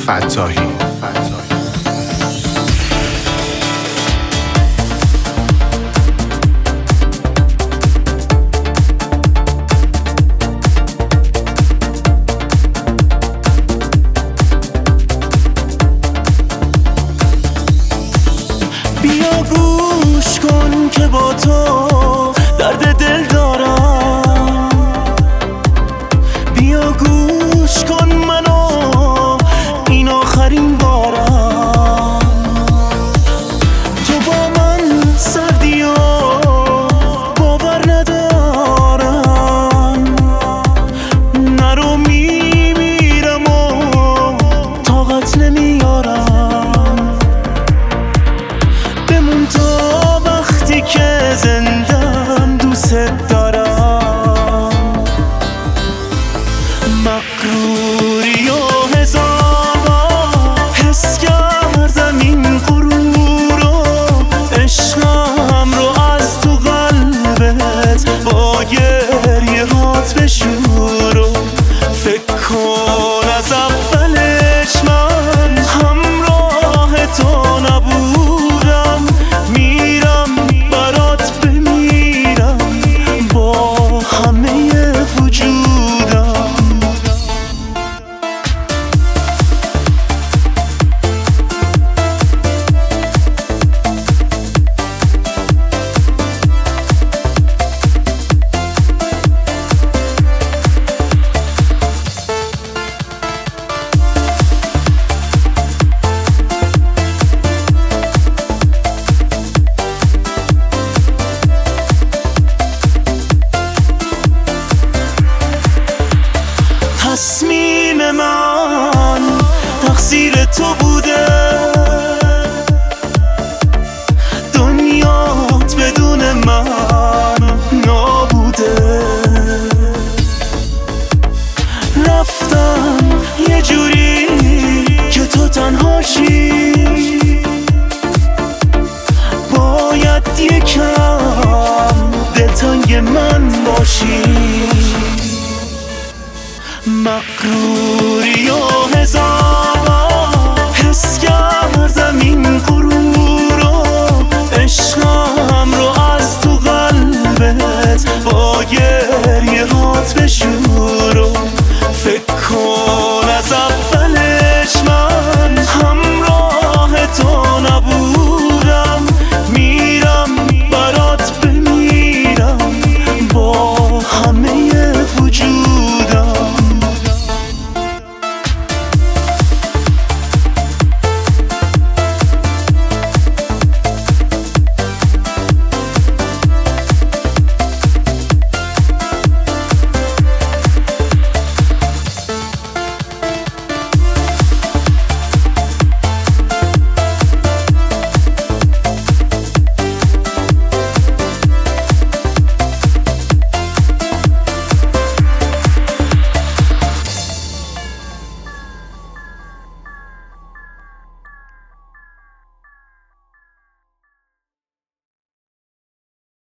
فتاحی. بیا گوش کن که با تو درد دل دارم، بیا گوش کن منو این آخرین بارم. تو با من سردی و باور ندارم، نرو میمیرم و طاقت نمیارم. بمون تا وقتی که زندم دوست دارم. مغروری و هزار بار حس کردم این غرور و عشقم رو از تو قلبت با گریه هات بشور و فکر کن از اولش من همراه تو نبودم، میرم برات بمیرم با همه وجودم. تصمیم من تقصیر تو بوده، دنیات بدون من نابوده. رفتم یه جوری که تو تنهاشی، باید یکم دلتنگ من باشی. مغرور